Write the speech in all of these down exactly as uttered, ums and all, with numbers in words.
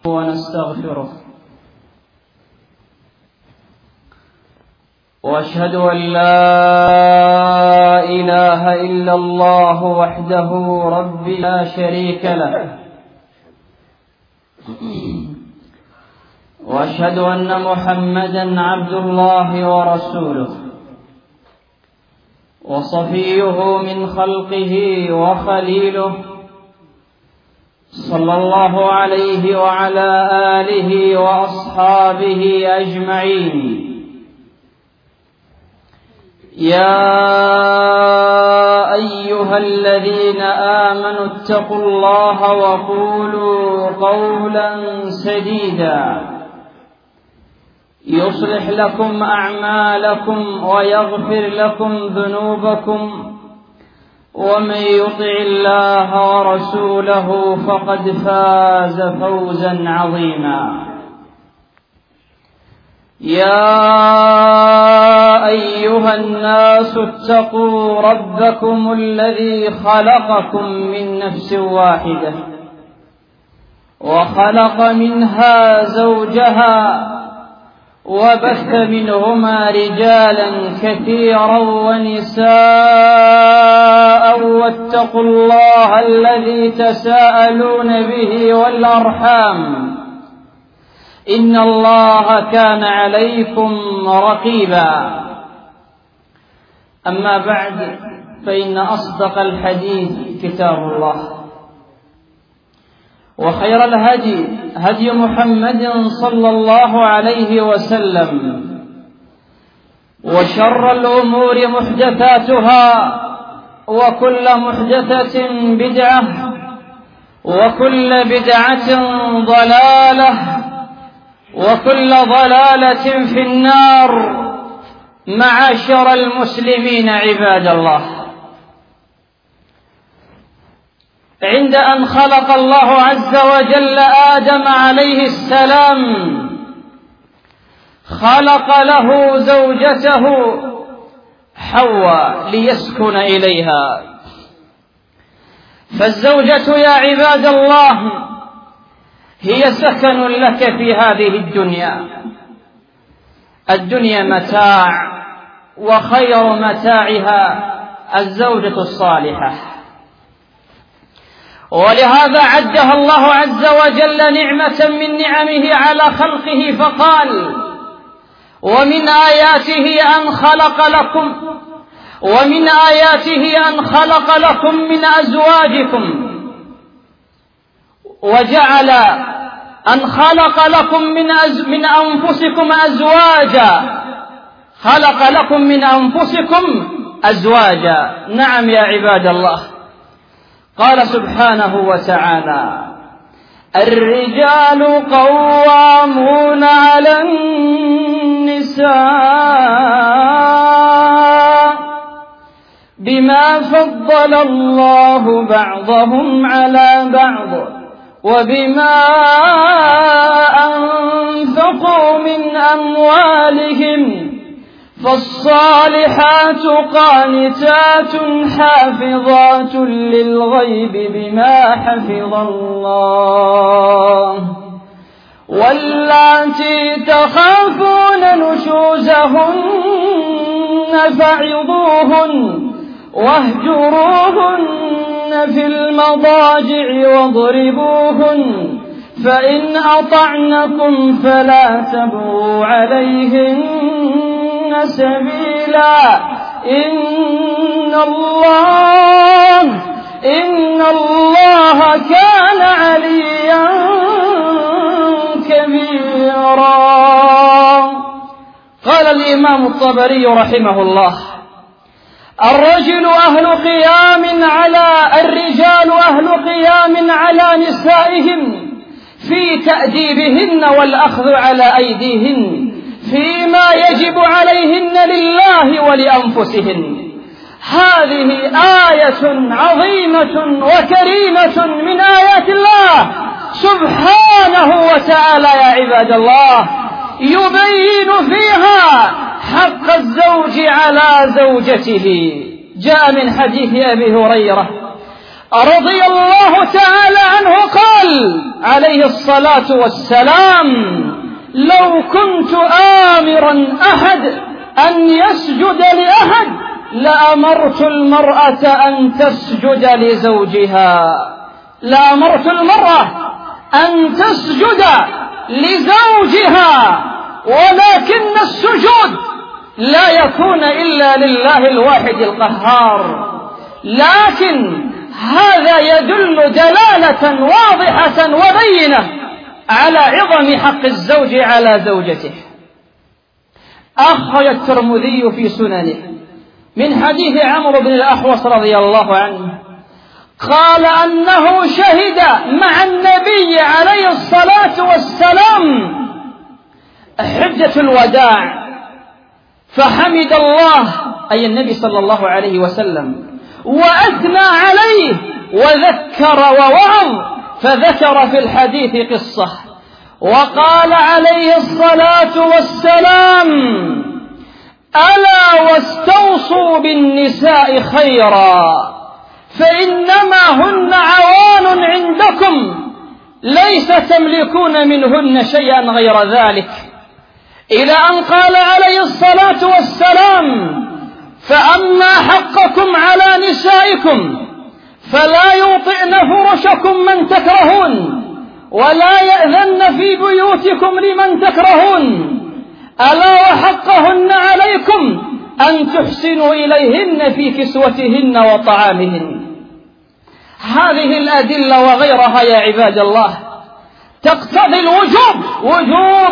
ونستغفره وأشهد أن لا إله إلا الله وحده رب لا شريك له وأشهد أن محمدًا عبد الله ورسوله وصفيه من خلقه وخليله صلى الله عليه وعلى آله وأصحابه أجمعين. يا أيها الذين آمنوا اتقوا الله وقولوا قولا سديدا يصلح لكم أعمالكم ويغفر لكم ذنوبكم، ومن يطع الله ورسوله فقد فاز فوزا عظيما. يا أيها الناس اتقوا ربكم الذي خلقكم من نفس واحدة وخلق منها زوجها وبث منهما رجالا كثيرا ونساء، واتقوا الله الذي تساءلون به والأرحام إن الله كان عليكم رقيبا. أما بعد، فإن أصدق الحديث كتاب الله، وخير الهدي هدي محمد صلى الله عليه وسلم، وشر الأمور محدثاتها، وكل محدثة بدعة، وكل بدعة ضلالة، وكل ضلالة في النار. معاشر المسلمين عباد الله، عند أن خلق الله عز وجل آدم عليه السلام خلق له زوجته حواء ليسكن إليها. فالزوجة يا عباد الله هي سكن لك في هذه الدنيا. الدنيا متاع، وخير متاعها الزوجة الصالحة، ولهذا عدها الله عز وجل نعمة من نعمه على خلقه فقال: ومن آياته أن خلق لكم ومن آياته أن خلق لكم من أزواجكم، وجعل أن خلق لكم من, أز... من أنفسكم أزواجا خلق لكم من أنفسكم أزواجا. نعم يا عباد الله، قال سبحانه وتعالى: الرجال قوامون على النساء بما فضل الله بعضهم على بعض وبما أنفقوا من أموالهم، فالصالحات قانتات حافظات للغيب بما حفظ الله، واللاتي تخافون نشوزهن فعظوهن واهجروهن في المضاجع واضربوهن، فإن أطعنكم فلا تبغوا عليهن سبيلا، إن الله إن الله كان عليا كبيرا. قال الإمام الطبري رحمه الله: الرجل أهل قيام على الرجال أهل قيام على نسائهم في تأديبهن والأخذ على أيديهن فيما يجب عليهن لله ولأنفسهن. هذه آية عظيمة وكريمة من آيات الله سبحانه وتعالى يا عباد الله، يبين فيها حق الزوج على زوجته. جاء من حديث أبي هريرة رضي الله تعالى عنه قال عليه الصلاة والسلام: لو كنت آمرا أحد أن يسجد لأحد لأمرت المرأة أن تسجد لزوجها لأمرت المرأة أن تسجد لزوجها، ولكن السجود لا يكون إلا لله الواحد القهار. لكن هذا يدل دلالة واضحة وبينة على عظم حق الزوج على زوجته. أخرج الترمذي في سننه من حديث عمرو بن الأحوص رضي الله عنه قال أنه شهد مع النبي عليه الصلاة والسلام حجة الوداع، فحمد الله أي النبي صلى الله عليه وسلم وأثنى عليه وذكر ووعظ، فذكر في الحديث قصة وقال عليه الصلاة والسلام: ألا واستوصوا بالنساء خيرا فإنما هن عوان عندكم ليس تملكون منهن شيئا غير ذلك، إلى أن قال عليه الصلاة والسلام: فأما حقكم على نسائكم فلا يوطئن فرشكم من تكرهون ولا يأذن في بيوتكم لمن تكرهون، ألا وحقهن عليكم أن تحسنوا إليهن في كسوتهن وطعامهن. هذه الأدلة وغيرها يا عباد الله تقتضي الوجوب، وجوب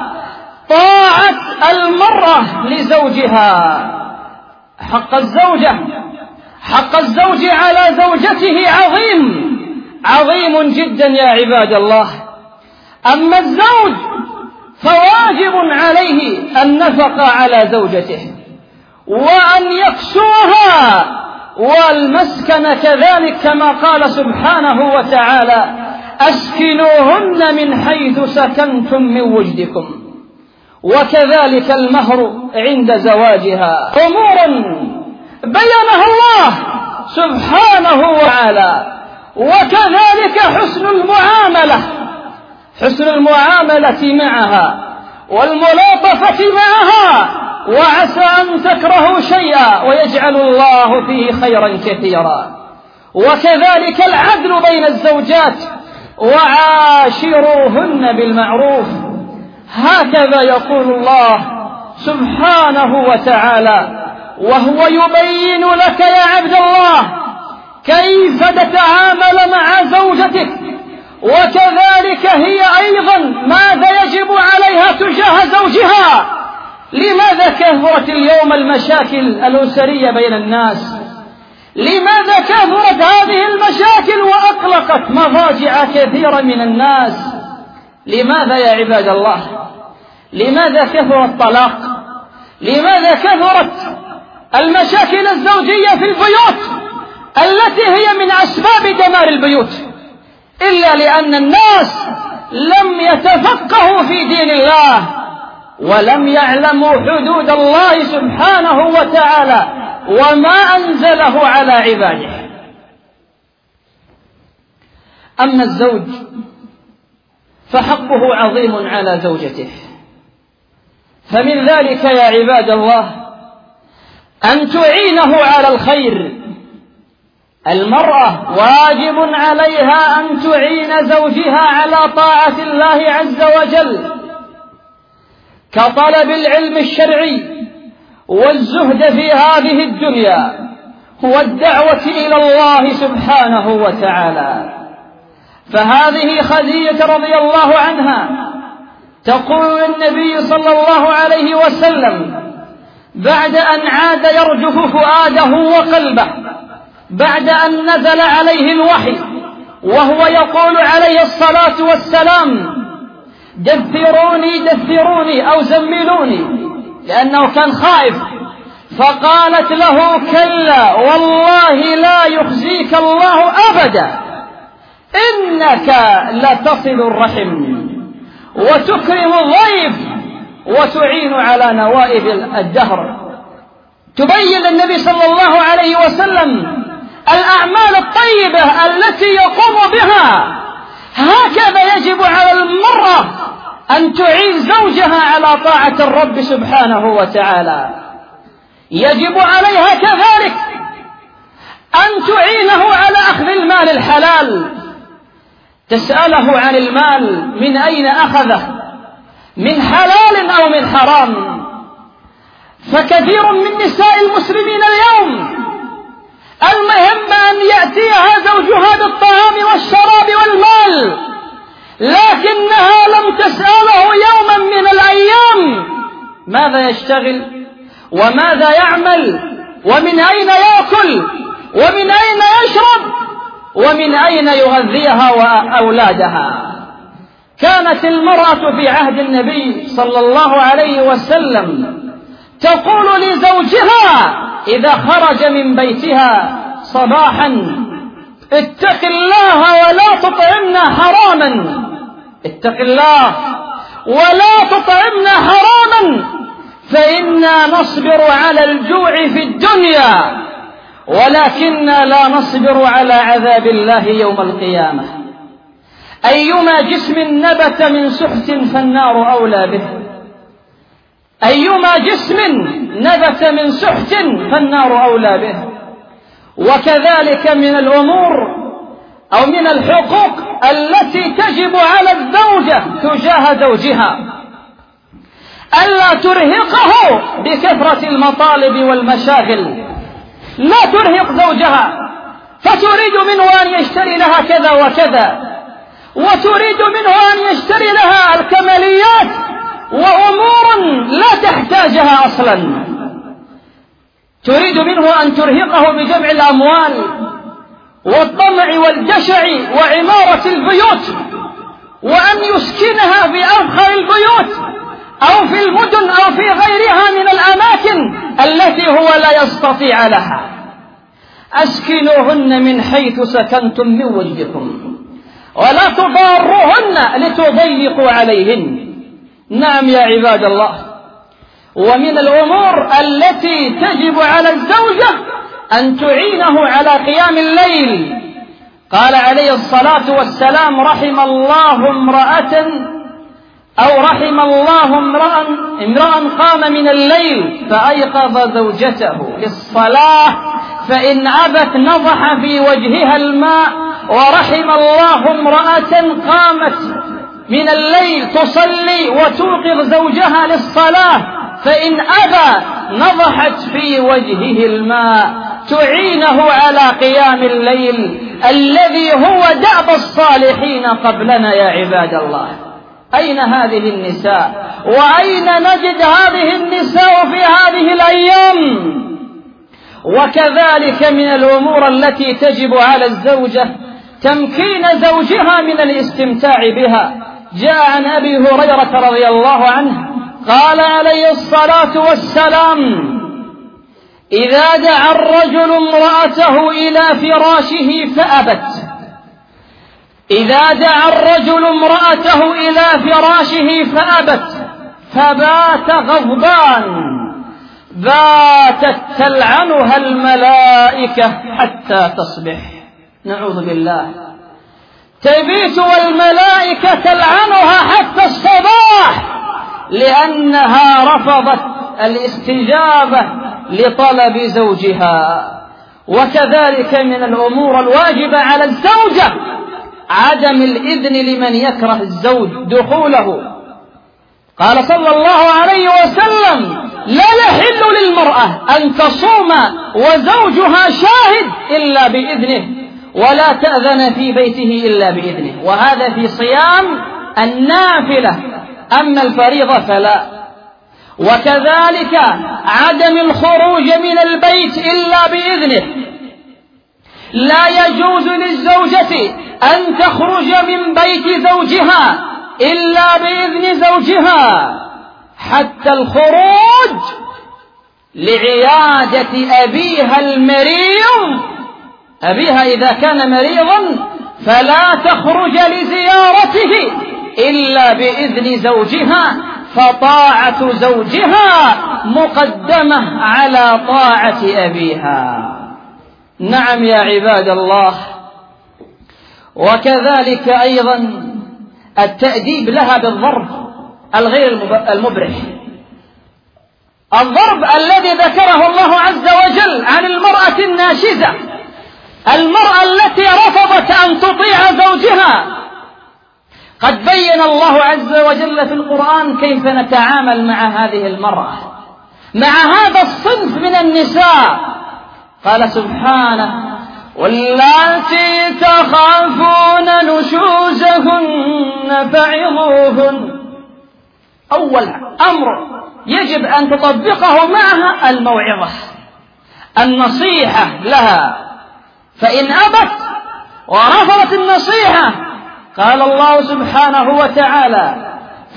طاعة المرأة لزوجها. حق الزوجة حق الزوج على زوجته عظيم عظيم جدا يا عباد الله. أما الزوج فواجب عليه النفقة على زوجته وأن يكسوها والمسكن كذلك، كما قال سبحانه وتعالى: أسكنوهن من حيث سكنتم من وجدكم، وكذلك المهر عند زواجها. أمور بينها الله سبحانه وتعالى. وكذلك حسن المعاملة حسن المعاملة معها والملاطفة معها، وعسى أن تكرهوا شيئا ويجعل الله فيه خيرا كثيرا. وكذلك العدل بين الزوجات: وعاشروهن بالمعروف. هكذا يقول الله سبحانه وتعالى وهو يبين لك يا عبد الله كيف تتعامل مع زوجتك، وكذلك هي أيضا ماذا يجب عليها تجاه زوجها. لماذا كثرت اليوم المشاكل الأسرية بين الناس؟ لماذا كثرت هذه المشاكل وأقلقت مضاجع كثيرا من الناس؟ لماذا يا عباد الله؟ لماذا كثر الطلاق؟ لماذا كثرت المشاكل الزوجية في البيوت التي هي من أسباب دمار البيوت؟ إلا لأن الناس لم يتفقهوا في دين الله ولم يعلموا حدود الله سبحانه وتعالى وما أنزله على عباده. أما الزوج فحقه عظيم على زوجته، فمن ذلك يا عباد الله أن تعينه على الخير. المرأة واجب عليها أن تعين زوجها على طاعة الله عز وجل، كطلب العلم الشرعي والزهد في هذه الدنيا والدعوة إلى الله سبحانه وتعالى. فهذه خديجة رضي الله عنها تقول للنبي صلى الله عليه وسلم بعد أن عاد يرجف فؤاده وقلبه بعد أن نزل عليه الوحي، وهو يقول عليه الصلاة والسلام: دثروني دثروني أو زملوني، لأنه كان خائف. فقالت له: كلا والله لا يخزيك الله أبدا، إنك لتصل الرحم وتكرم الضيف وتعين على نوائب الدهر. تبين النبي صلى الله عليه وسلم الأعمال الطيبة التي يقوم بها. هكذا يجب على المرأة أن تعين زوجها على طاعة الرب سبحانه وتعالى. يجب عليها كذلك أن تعينه على أخذ المال الحلال، تسأله عن المال من أين أخذه، من حلال أو من حرام. فكثير من نساء المسلمين اليوم المهم أن يأتيها زوجها بالطعام والشراب والمال، لكنها لم تسأله يوما من الأيام ماذا يشتغل وماذا يعمل ومن أين يأكل ومن أين يشرب ومن أين يغذيها وأولادها. كانت المرأة في عهد النبي صلى الله عليه وسلم تقول لزوجها إذا خرج من بيتها صباحا: اتق الله ولا تطعمنا حراما، اتق الله ولا تطعمنا حراما، فإنا نصبر على الجوع في الدنيا ولكننا لا نصبر على عذاب الله يوم القيامة. أيما جسم نبت من سحت فالنار أولى به، أيما جسم نبت من سحت فالنار أولى به. وكذلك من الأمور أو من الحقوق التي تجب على الزوجة تجاه زوجها ألا ترهقه بكثرة المطالب والمشاغل. لا ترهق زوجها فتريد منه أن يشتري لها كذا وكذا، وتريد منه أن يشتري لها الكماليات وأمور لا تحتاجها أصلا. تريد منه أن ترهقه بجمع الأموال والطمع والجشع وعمارة البيوت، وأن يسكنها في أفخر البيوت أو في المدن أو في غيرها من الأماكن التي هو لا يستطيع لها. أسكنوهن من حيث سكنتم من وجدكم ولا تضاروهن لتضيقوا عليهن. نعم يا عباد الله. ومن الأمور التي تجب على الزوجة أن تعينه على قيام الليل. قال عليه الصلاة والسلام: رحم الله امرأة أو رحم الله امرأ امرأ قام من الليل فأيقظ زوجته للصلاة فإن أبت نضح في وجهها الماء، ورحم الله امرأة قامت من الليل تصلي وتوقظ زوجها للصلاة فإن أبى نضحت في وجهه الماء، تعينه على قيام الليل الذي هو دأب الصالحين قبلنا. يا عباد الله، أين هذه النساء؟ وأين نجد هذه النساء في هذه الأيام؟ وكذلك من الأمور التي تجب على الزوجة تمكين زوجها من الاستمتاع بها. جاء عن أبي هريرة رضي الله عنه قال عليه الصلاة والسلام: إذا دعا الرجل امرأته إلى فراشه فأبت إذا دعا الرجل امرأته إلى فراشه فأبت فبات غضبان باتت تلعنها الملائكة حتى تصبح. نعوذ بالله. تبيت والملائكة تلعنها حتى الصباح لأنها رفضت الاستجابة لطلب زوجها. وكذلك من الأمور الواجبة على الزوجة عدم الإذن لمن يكره الزوج دخوله. قال صلى الله عليه وسلم: لا يحل للمرأة أن تصوم وزوجها شاهد إلا بإذنه، ولا تأذن في بيته إلا بإذنه. وهذا في صيام النافلة، أما الفريضة فلا. وكذلك عدم الخروج من البيت إلا بإذنه. لا يجوز للزوجة أن تخرج من بيت زوجها إلا بإذن زوجها، حتى الخروج لعيادة أبيها المريض. أبيها إذا كان مريضا فلا تخرج لزيارته إلا بإذن زوجها، فطاعة زوجها مقدمة على طاعة أبيها. نعم يا عباد الله. وكذلك أيضا التأديب لها بالضرب الغير المبرح، الضرب الذي ذكره الله عز وجل عن المرأة الناشزة، المرأة التي رفضت أن تطيع زوجها. قد بين الله عز وجل في القرآن كيف نتعامل مع هذه المرأة، مع هذا الصنف من النساء. قال سبحانه: واللاتي تخافون نشوزهن فعظوهن. أول أمر يجب أن تطبقه معها الموعظة، النصيحة لها، فإن أبت ورفضت النصيحة قال الله سبحانه وتعالى: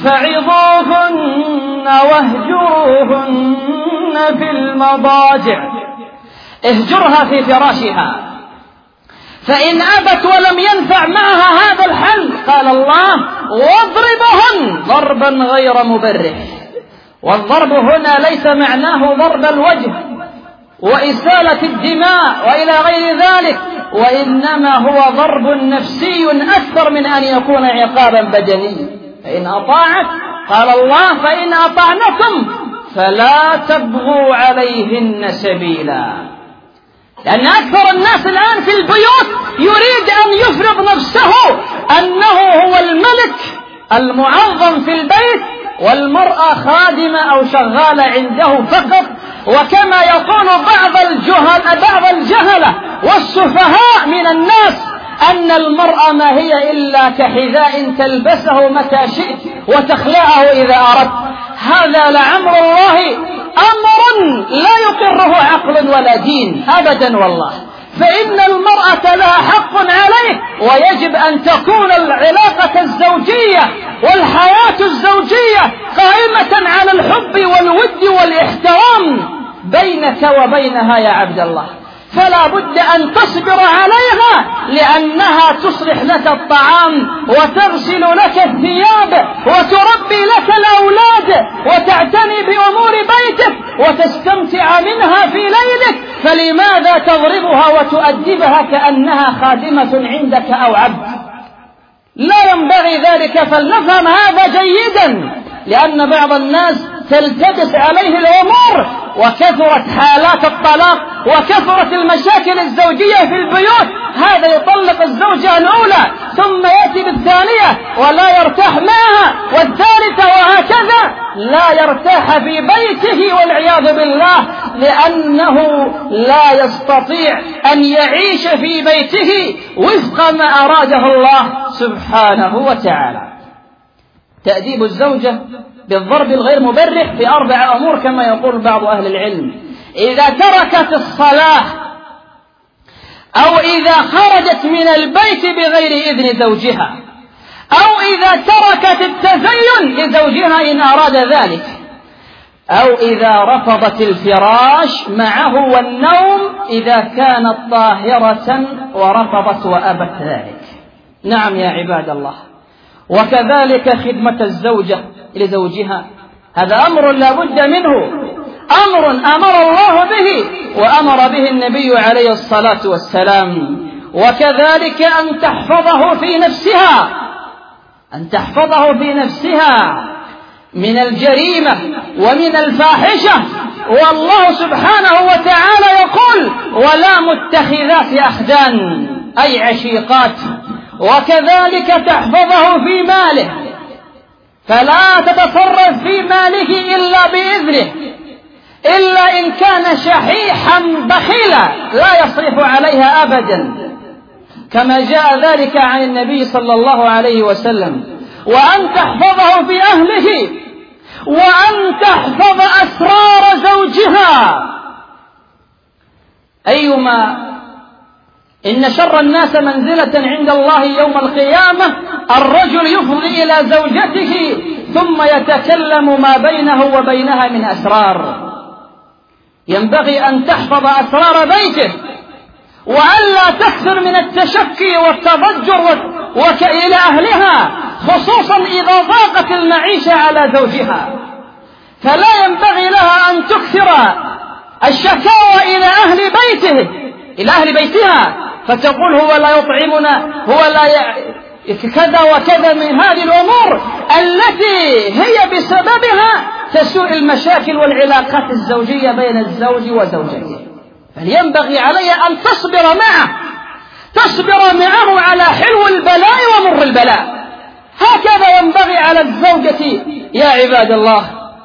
فعظوهن واهجروهن في المضاجع، اهجرها في فراشها. فإن أبت ولم ينفع معها هذا الحل قال الله: واضربهن ضربا غير مبرح. والضرب هنا ليس معناه ضرب الوجه وإسالة الدماء وإلى غير ذلك، وإنما هو ضرب نفسي أكثر من أن يكون عقابا بدني. فإن أطاعت قال الله: فإن أطعنكم فلا تبغوا عليهن سبيلا. لأن أكثر الناس الآن في البيوت يريد أن يفرض نفسه أنه هو الملك المعظم في البيت، والمرأة خادمة أو شغالة عنده فقط. وكما يقول بعض الجهل بعض الجهلة والسفهاء من الناس أن المرأة ما هي إلا كحذاء تلبسه متى شئت وتخلعه إذا أردت. هذا لعمر الله أمر لا يقره عقل ولا دين أبدا والله. فإن المرأة لها حق عليه، ويجب أن تكون العلاقة الزوجية والحياة الزوجية قائمة على الحب والود والاحترام بينك وبينها يا عبد الله. فلا بد أن تصبر عليها، لأنها تصلح لك الطعام وتغسل لك الثياب وتربي لك الأولاد وتعتني بأمور بيتك وتستمتع منها في ليلك، فلماذا تضربها وتؤدبها كأنها خادمة عندك أو عبد؟ لا ينبغي ذلك. فلنفهم هذا جيدا، لأن بعض الناس تلتبس عليه الأمور، وكثرت حالات الطلاق وكثرت المشاكل الزوجية في البيوت. هذا يطلق الزوجة الأولى ثم يأتي بالثانية ولا يرتاح معها، والثالثة، وهكذا لا يرتاح في بيته والعياذ بالله، لأنه لا يستطيع أن يعيش في بيته وفق ما أراده الله سبحانه وتعالى. تأديب الزوجة بالضرب الغير مبرح في أربع أمور كما يقول بعض أهل العلم: إذا تركت الصلاة، أو إذا خرجت من البيت بغير إذن زوجها، أو إذا تركت التزين لزوجها إن أراد ذلك، أو إذا رفضت الفراش معه والنوم إذا كانت طاهرة ورفضت وأبت ذلك. نعم يا عباد الله. وكذلك خدمة الزوجة لزوجها، هذا أمر لا بد منه، أمر أمر الله به وأمر به النبي عليه الصلاة والسلام. وكذلك أن تحفظه في نفسها، أن تحفظه في نفسها من الجريمة ومن الفاحشة. والله سبحانه وتعالى يقول: ولا متخذات أخدان، أي عشيقات. وكذلك تحفظه في ماله، فلا تتصرف في ماله إلا بإذنه، إلا إن كان شحيحا بخيلا لا يصرف عليها أبدا، كما جاء ذلك عن النبي صلى الله عليه وسلم. وأن تحفظه في أهله، وأن تحفظ أسرار زوجها. أيما إن شر الناس منزلة عند الله يوم القيامة الرجل يفضي إلى زوجته ثم يتكلم ما بينه وبينها من أسرار. ينبغي أن تحفظ أسرار بيته، وألا تكثر من التشكي والتضجر وك إلى أهلها، خصوصا إذا ضاقت المعيشة على زوجها. فلا ينبغي لها أن تكثر الشكاوى إلى أهل بيته، إلى أهل بيتها فتقول هو لا يطعمنا، هو لا ي... كذا وكذا من هذه الأمور التي هي بسببها تسوء المشاكل والعلاقات الزوجية بين الزوج وزوجته. فلينبغي علي أن تصبر معه، تصبر معه على حلو البلاء ومر البلاء. هكذا ينبغي على الزوجة يا عباد الله.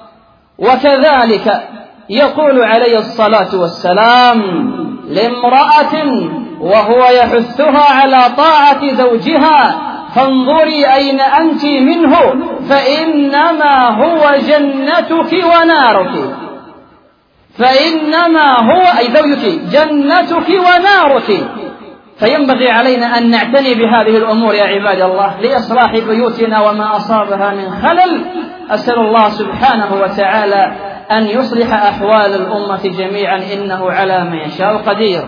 وكذلك يقول عليه الصلاة والسلام لامرأة وهو يحثها على طاعة زوجها: فانظري أين أنت منه فإنما هو جنتك ونارك، فإنما هو أي زوجك جنتك ونارك. فينبغي علينا أن نعتني بهذه الأمور يا عباد الله لإصلاح بيوتنا وما أصابها من خلل. أسأل الله سبحانه وتعالى أن يصلح أحوال الأمة جميعا، إنه على ما يشاء قدير.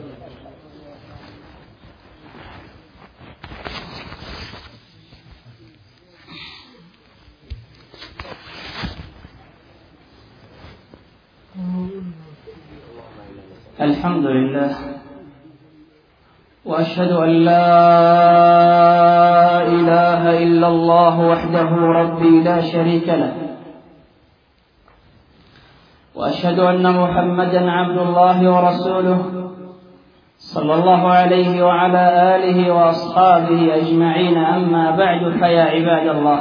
الحمد لله، وأشهد أن لا إله إلا الله وحده ربي لا شريك له، وأشهد أن محمدا عبد الله ورسوله صلى الله عليه وعلى آله وأصحابه أجمعين. أما بعد، فيا عباد الله،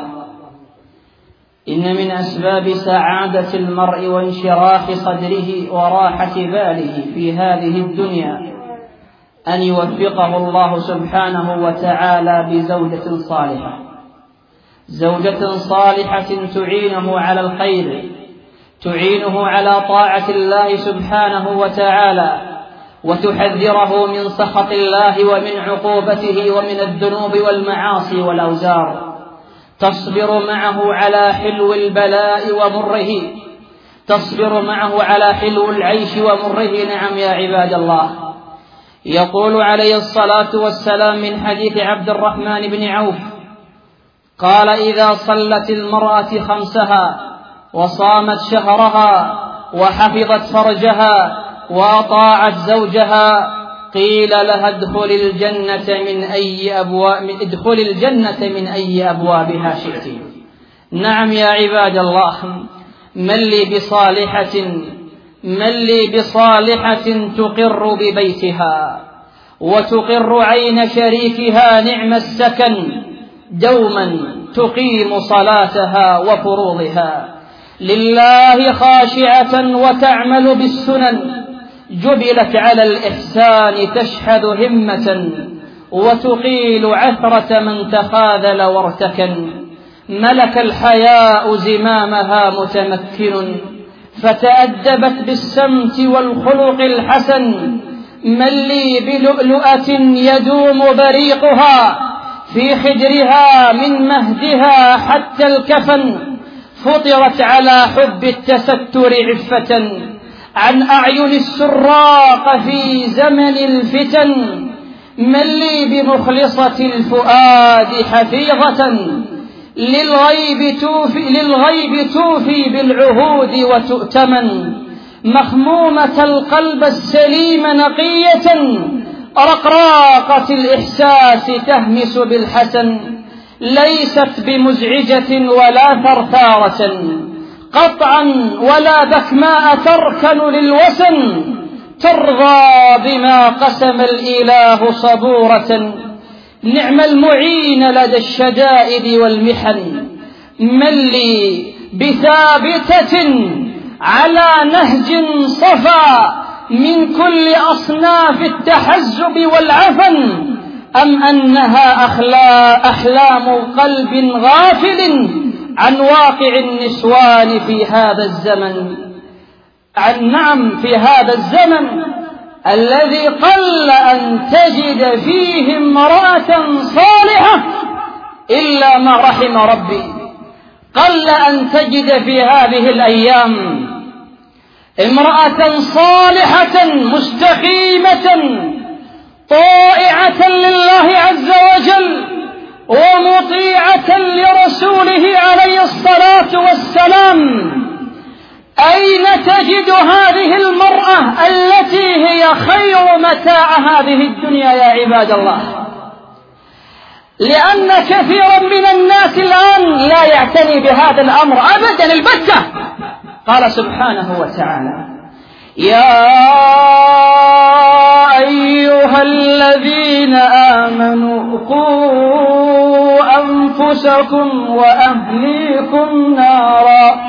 إن من أسباب سعادة المرء وانشراح صدره وراحة باله في هذه الدنيا أن يوفقه الله سبحانه وتعالى بزوجة صالحة، زوجة صالحة تعينه على الخير، تعينه على طاعة الله سبحانه وتعالى، وتحذره من سخط الله ومن عقوبته ومن الذنوب والمعاصي والأوزار، تصبر معه على حلو البلاء ومره، تصبر معه على حلو العيش ومره. نعم يا عباد الله. يقول عليه الصلاة والسلام من حديث عبد الرحمن بن عوف قال: إذا صلت المرأة خمسها وصامت شهرها وحفظت فرجها وأطاعت زوجها قيل لها ادخل الجنة من أي أبواب ادخل الجنة من أي أبوابها شئت. نعم يا عباد الله، من لي بصالحة من لي بصالحة تقر ببيتها وتقر عين شريكها نعم السكن، دوما تقيم صلاتها وفروضها، لله خاشعة وتعمل بالسنن، جبلت على الإحسان تشحذ همة وتقيل عثرة من تخاذل وارتكن، ملك الحياء زمامها متمكن، فتأدبت بالسمت والخلق الحسن، من لي بلؤلؤة يدوم بريقها في خدرها من مهدها حتى الكفن، فطرت على حب التستر عفة عن أعين السراق في زمن الفتن، من لي بمخلصة الفؤاد حفيظة للغيب توفي, للغيب توفي بالعهود وتؤتمن، مخمومة القلب السليم نقية رقراقة الإحساس تهمس بالحسن، ليست بمزعجة ولا ثرثارة قطعا ولا بكماء تركن للوسن، ترضى بما قسم الإله صبورة، نعم المعين لدى الشدائد والمحن، من لي بثابتة على نهج صفا من كل أصناف التحزب والعفن، أم أنها أخلا أحلام قلب غافل عن واقع النسوان في هذا الزمن. عن نعم في هذا الزمن الذي قل أن تجد فيه امرأة صالحة إلا ما رحم ربي، قل أن تجد في هذه الأيام امرأة صالحة مستقيمة طائعة لله عز وجل ومطيعة لرسوله عليه الصلاة والسلام، أين تجد هذه المرأة التي هي خير متاع هذه الدنيا يا عباد الله؟ لأن كثيرا من الناس الآن لا يعتني بهذا الأمر أبدا البتة. قال سبحانه وتعالى: يا أيها الذين آمنوا قوا أنفسكم وأهليكم نارا.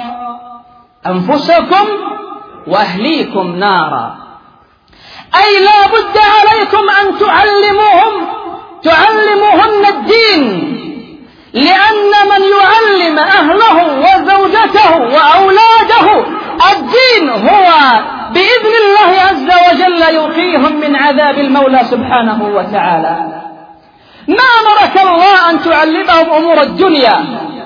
أنفسكم وأهليكم نارا، أي لا بد عليكم أن تعلموهم تعلموهن الدين، لأن من يعلم أهله وزوجته وأولاده الدين هو بإذن الله عز وجل يوقيهم من عذاب المولى سبحانه وتعالى. ما أمرك الله أن تعلمهم أمور الدنيا،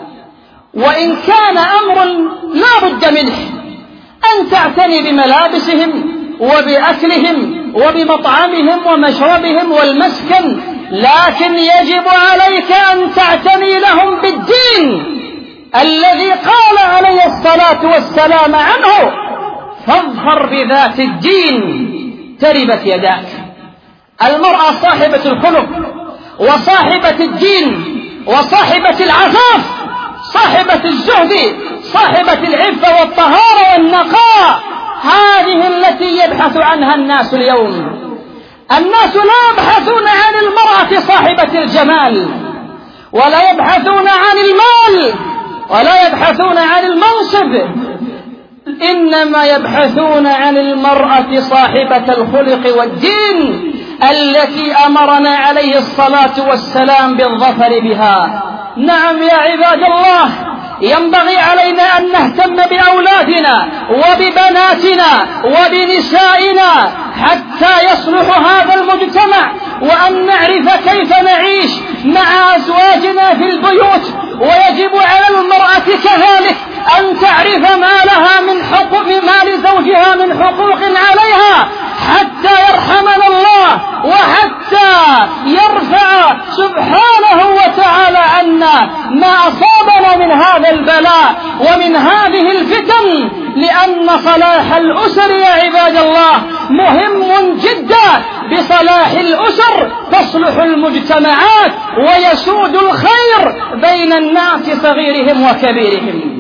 وإن كان أمر لا بد منه أن تعتني بملابسهم وبأكلهم وبمطعمهم ومشربهم والمسكن، لكن يجب عليك أن تعتني لهم بالدين الذي قال عليه الصلاة والسلام عنه: فاظفر بذات الدين تربت يداك. المرأة صاحبة الخلق وصاحبة الدين وصاحبة العفاف، صاحبة الزهد، صاحبة العفة والطهارة والنقاء، هذه التي يبحث عنها الناس اليوم. الناس لا يبحثون عن المرأة صاحبة الجمال، ولا يبحثون عن المال، ولا يبحثون عن المنصب، إنما يبحثون عن المرأة صاحبة الخلق والدين التي أمرنا عليه الصلاة والسلام بالظفر بها. نعم يا عباد الله، ينبغي علينا أن نهتم بأولادنا وببناتنا وبنسائنا حتى يصلح هذا المجتمع، وأن نعرف كيف نعيش مع أزواجنا في البيوت. ويجب على المرأة كذلك أن تعرف ما لها من حقوق، ما لزوجها من حقوق عليها، حتى يرحمنا الله وحتى يرفع سبحانه وتعالى عنا ما أصابنا من هذا البلاء ومن هذه الفتن، لأن صلاح الأسر يا عباد الله مهم جدا. بصلاح الأسر تصلح المجتمعات ويسود الخير بين الناس صغيرهم وكبيرهم.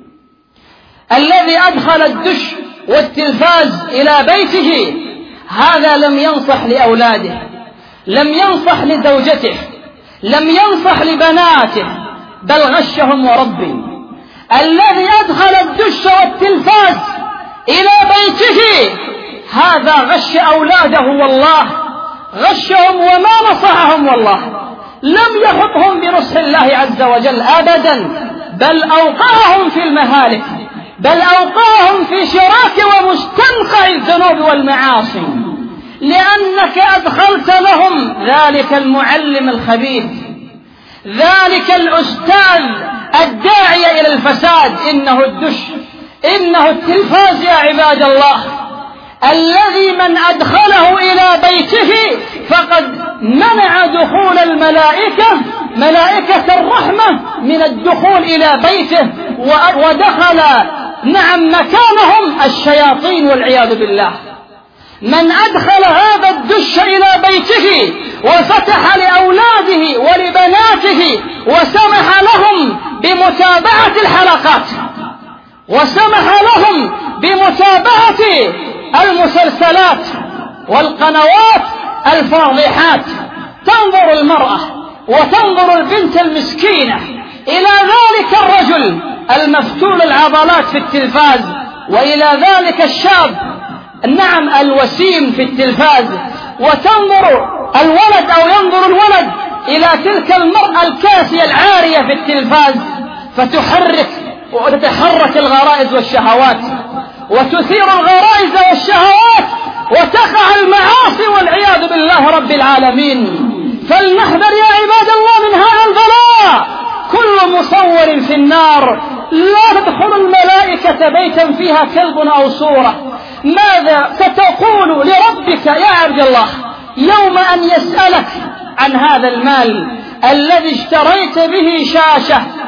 الذي أدخل الدش والتلفاز إلى بيته هذا لم ينصح لأولاده، لم ينصح لزوجته، لم ينصح لبناته، بل غشهم وربي. الذي أدخل الدش والتلفاز إلى بيته هذا غش أولاده، والله غشهم وما نصحهم، والله لم يحطهم بنصح الله عز وجل أبدا، بل أوقعهم في المهالك، بل أوقعهم في شراك ومستنقع الذنوب والمعاصي، لأنك أدخلت لهم ذلك المعلم الخبيث، ذلك الأستاذ الداعي إلى الفساد. إنه الدش، إنه التلفاز يا عباد الله، الذي من أدخله إلى بيته فقد منع دخول الملائكة، ملائكة الرحمة، من الدخول إلى بيته، ودخل نعم مكانهم الشياطين والعياذ بالله. من أدخل هذا الدش إلى بيته وفتح لأولاده ولبناته وسمح لهم بمتابعة الحلقات، وسمح لهم بمتابعة المسلسلات والقنوات الفاضحات، تنظر المرأة وتنظر البنت المسكينة إلى ذلك الرجل المفتول العضلات في التلفاز، وإلى ذلك الشاب نعم الوسيم في التلفاز، وتنظر الولد أو ينظر الولد إلى تلك المرأة الكاسية العارية في التلفاز، فتحرك وتتحرك الغرائز والشهوات، وتثير الغرائز والشهوات، وتقع المعاصي والعياذ بالله رب العالمين. فلنحذر يا عباد الله من هذا البلاء. كل مصور في النار. لا تدخل الملائكة بيتا فيها كلب أو صورة. ماذا ستقول لربك يا عبد الله يوم أن يسألك عن هذا المال الذي اشتريت به شاشة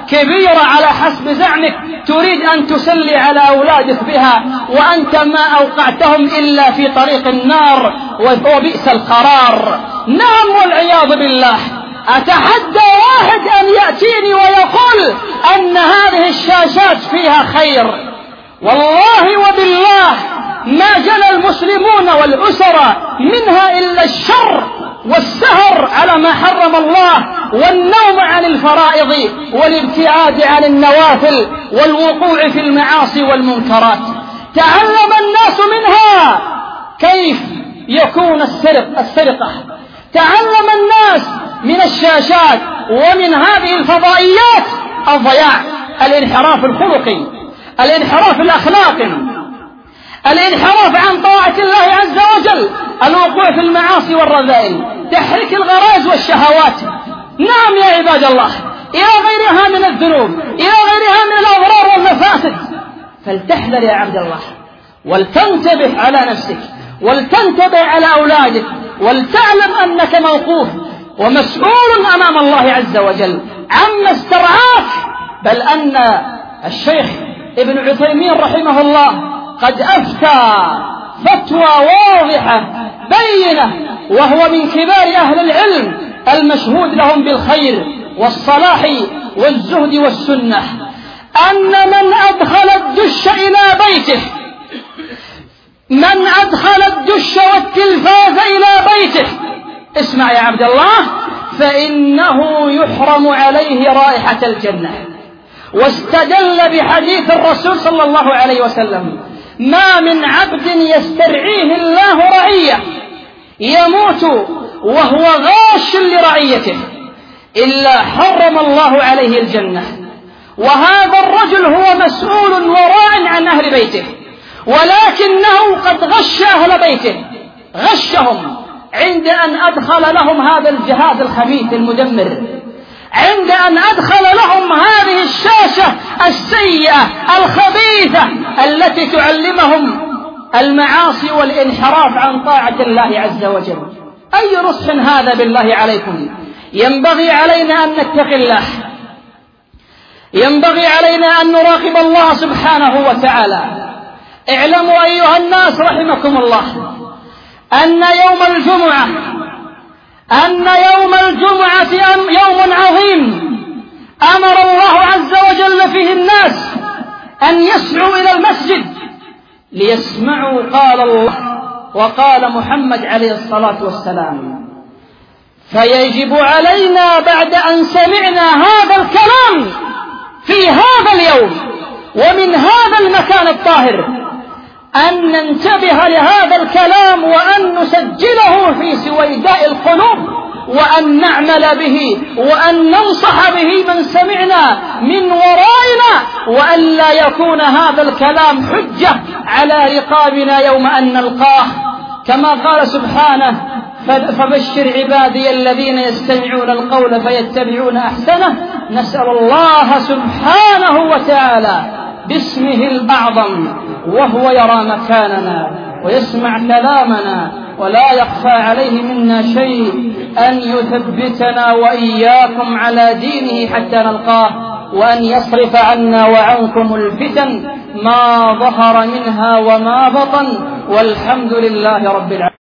كبيرة على حسب زعمك تريد أن تسلي على أولادك بها، وأنت ما أوقعتهم إلا في طريق النار وبئس القرار. نعم والعياذ بالله. أتحدى واحد أن يأتيني ويقول أن هذه الشاشات فيها خير. والله وبالله ما جنى المسلمون والأسرى منها إلا الشر والسهر على ما حرم الله، والنوم عن الفرائض، والابتعاد عن النوافل، والوقوع في المعاصي والمنكرات. تعلم الناس منها كيف يكون السرق السرقة، تعلم الناس من الشاشات ومن هذه الفضائيات الضياع، الانحراف الخلقي، الانحراف الأخلاقي، الانحراف عن طاعة الله عز وجل، الوقوع في المعاصي والرذائل، تحريك الغرائز والشهوات. نعم يا عباد الله، إلى غيرها من الذنوب، إلى غيرها من الأضرار والمفاسد. فلتحذر يا عبد الله، ولتنتبه على نفسك، ولتنتبه على أولادك، ولتعلم أنك موقوف ومسؤول أمام الله عز وجل عما استرعاك. بل أن الشيخ ابن عثيمين رحمه الله قد أفتى فتوى واضحة بينة، وهو من كبار أهل العلم المشهود لهم بالخير والصلاح والزهد والسنة، أن من أدخل الدش إلى بيته، من أدخل الدش والتلفاز إلى بيته، اسمع يا عبد الله، فإنه يحرم عليه رائحة الجنة. واستدل بحديث الرسول صلى الله عليه وسلم: ما من عبد يسترعيه الله رعية يموت وهو غاش لرعيته إلا حرم الله عليه الجنة. وهذا الرجل هو مسؤول وراع عن أهل بيته، ولكنه قد غش أهل بيته، غشهم عند أن أدخل لهم هذا الجهاز الخبيث المدمر، عند أن أدخل لهم هذه الشاشة السيئة الخبيثة التي تعلمهم المعاصي والانحراف عن طاعة الله عز وجل. أي نصح هذا بالله عليكم؟ ينبغي علينا أن نتقي الله، ينبغي علينا أن نراقب الله سبحانه وتعالى. اعلموا أيها الناس رحمكم الله أن يوم الجمعة أن يوم الجمعة يوم عظيم أمر الله عز وجل فيه الناس أن يسعوا إلى المسجد ليسمعوا قال الله وقال محمد عليه الصلاة والسلام. فيجب علينا بعد أن سمعنا هذا الكلام في هذا اليوم ومن هذا المكان الطاهر أن ننتبه لهذا الكلام وأن نسجله في سويداء القلوب، وأن نعمل به، وأن ننصح به من سمعنا من ورائنا، وأن لا يكون هذا الكلام حجة على رقابنا يوم أن نلقاه. كما قال سبحانه: فبشر عبادي الذين يستمعون القول فيتبعون أحسنه. نسأل الله سبحانه وتعالى باسمه الأعظم وهو يرى مكاننا ويسمع كلامنا ولا يخفى عليه منا شيء أن يثبتنا وإياكم على دينه حتى نلقاه، وأن يصرف عنا وعنكم الفتن ما ظهر منها وما بطن، والحمد لله رب العالمين.